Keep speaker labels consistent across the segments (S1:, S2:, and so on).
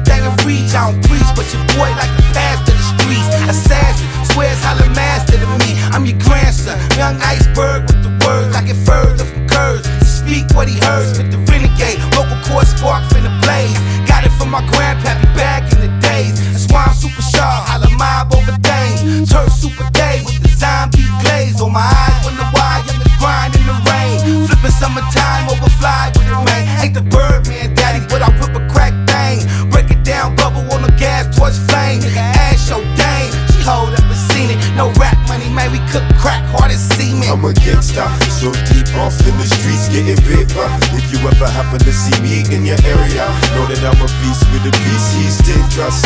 S1: everything in reach. I don't preach, but your boy like a pastor of the streets. Assassin, swears holla master to me. I'm your grandson, young iceberg with the words. I get further from curves to speak what he heard. Spit the renegade, local court spark finna blaze. Got it from my grandpappy back in the days. That's why I'm super sharp, holla mob over things. Turf super day with the zombie glaze. On my eyes when the wide, young and grind in the rain. Flipping summertime over fly with the rain. Ain't the Birdman daddy, but I whip a crack thing. Break it down, bubble on the gas, torch flame. Ash your dame, she hold up and seen it. No rap money, man, we cook crack hard as semen.
S2: I'm a gangsta, so deep off in the streets, getting paper. If you ever happen to see me in your area, know that I'm a beast with a piece. He's dangerous.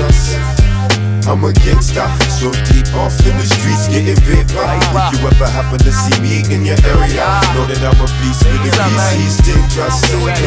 S2: I'm a gangsta, so deep off in the streets, getting paper. If you ever happen to see me in your area, know that I'm a beast with a piece. He's dangerous.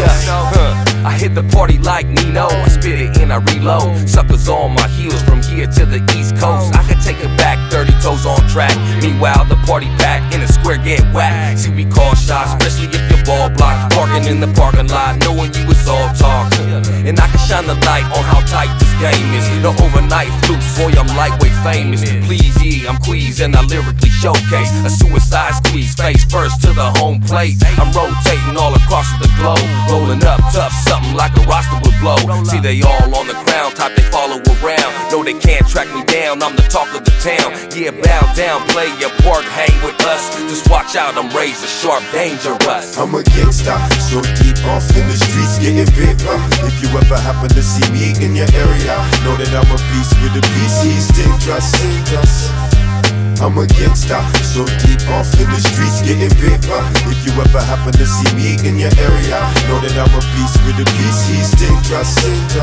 S3: I hit the party like Nino. I spit it and I reload. Suckers on my heels from here to the East Coast. I can take it back, 30 toes on track. Meanwhile, the party pack in the square get whacked. See, we call shots, especially if your ball block. Parking in the parking lot, knowing you was all talk. And I can shine the light on how tight this game is. No overnight flukes, boy, I'm lightweight famous. Please, yeah, I'm Queez and I lyrically showcase a suicide squeeze, face first to the home plate. I'm rotating all across the globe, rolling up tough, something like a roster would blow. See, they all on the ground, type they follow around. No, they can't track me down, I'm the talk of the town. Yeah, bow down, play your part, hang with us. Just watch out, I'm razor sharp, dangerous.
S2: I'm a gangsta, so deep off in the streets, getting paper. If you ever happen to see me in your area, know that I'm a beast with a piece. He's dangerous. I'm a gangsta, so deep off in the streets, getting paper. If you ever happen to see me in your area, know that I'm a beast with a piece. He's dangerous.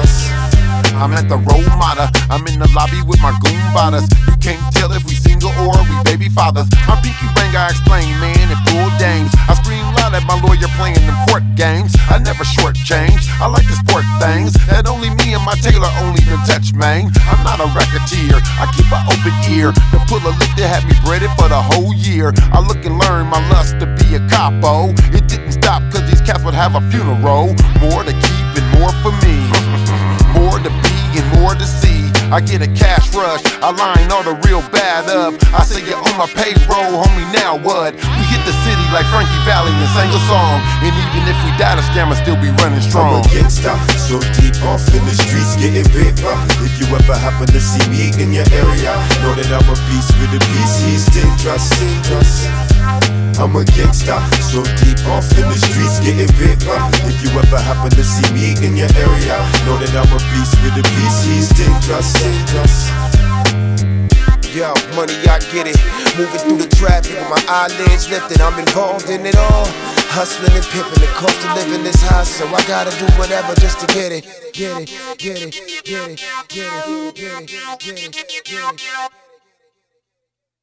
S4: I'm at the Ramada, I'm in the lobby with my goon botters. You can't tell if we single or we baby fathers. My pinky ring I explain, man, and pull dames. I scream loud at my lawyer playing them court games. I never shortchange, I like to sport things that only me and my tailor only can touch, man. I'm not a racketeer, I keep an open ear to pull a lick that had me breaded for the whole year. I look and learn my lust to be a capo. It didn't stop cause these cats would have a funeral. More to keep and more for me. More to be and more to see. I get a cash rush, I line all the real bad up. I say you're on my payroll, homie, now what? We hit the city like Frankie Valli and sang a song. And even if we die, the scammer still be running strong.
S2: I'm a gangsta, so deep off in the streets, getting paper. If you ever happen to see me in your area, know that I'm a beast with a piece. He's dangerous. I'm a gangsta, so deep off in the streets, getting paper. If you ever happen to see me in your area, know that I'm a beast with a piece. He's dangerous.
S1: Yo, money, I get it. Moving through the traffic with my eyelids lifted. I'm involved in it all. Hustling and pimping, the cost of living is high, so I gotta do whatever just to get it. Get it, get it, get it, get it, get it, get it, get it.